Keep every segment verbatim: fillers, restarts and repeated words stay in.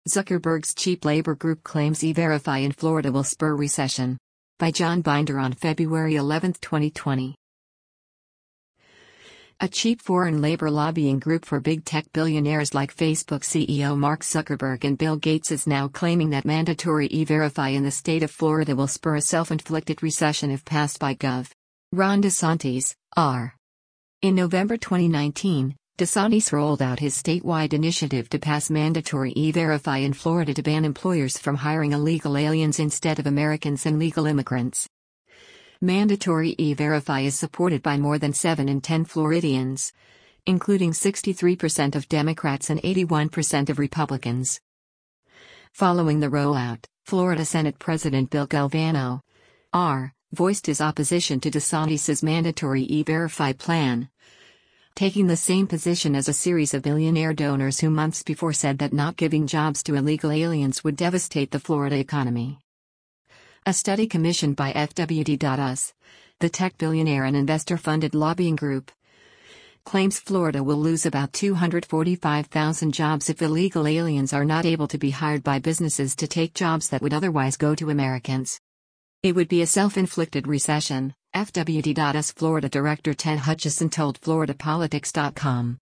Zuckerberg's cheap labor group claims E-Verify in Florida will spur recession. By John Binder on February eleventh, twenty twenty. A cheap foreign labor lobbying group for big tech billionaires like Facebook C E O Mark Zuckerberg and Bill Gates is now claiming that mandatory E-Verify in the state of Florida will spur a self-inflicted recession if passed by Gov. Ron DeSantis, R. In November twenty nineteen, DeSantis rolled out his statewide initiative to pass mandatory E-Verify in Florida to ban employers from hiring illegal aliens instead of Americans and legal immigrants. Mandatory E-Verify is supported by more than seven in ten Floridians, including sixty-three percent of Democrats and eighty-one percent of Republicans. Following the rollout, Florida Senate President Bill Galvano, R., voiced his opposition to DeSantis' mandatory E-Verify plan, taking the same position as a series of billionaire donors who months before said that not giving jobs to illegal aliens would devastate the Florida economy. A study commissioned by F W D dot U S, the tech billionaire and investor-funded lobbying group, claims Florida will lose about two hundred forty-five thousand jobs if illegal aliens are not able to be hired by businesses to take jobs that would otherwise go to Americans. It would be a self-inflicted recession, F W D dot U S Florida Director Ted Hutchison told Florida Politics dot com.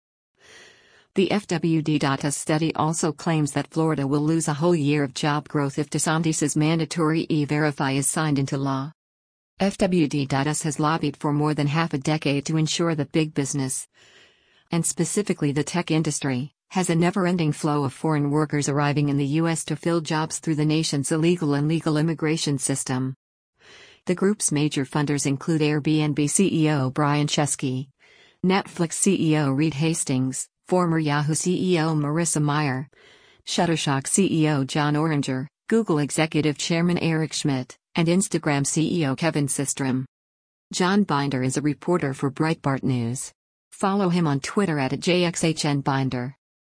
The F W D dot U S study also claims that Florida will lose a whole year of job growth if DeSantis' mandatory E-Verify is signed into law. F W D dot U S has lobbied for more than half a decade to ensure that big business, and specifically the tech industry, has a never-ending flow of foreign workers arriving in the U S to fill jobs through the nation's illegal and legal immigration system. The group's major funders include Airbnb C E O Brian Chesky, Netflix C E O Reed Hastings, former Yahoo C E O Marissa Mayer, Shutterstock C E O John Oringer, Google Executive Chairman Eric Schmidt, and Instagram C E O Kevin Systrom. John Binder is a reporter for Breitbart News. Follow him on Twitter at J X H N Binder.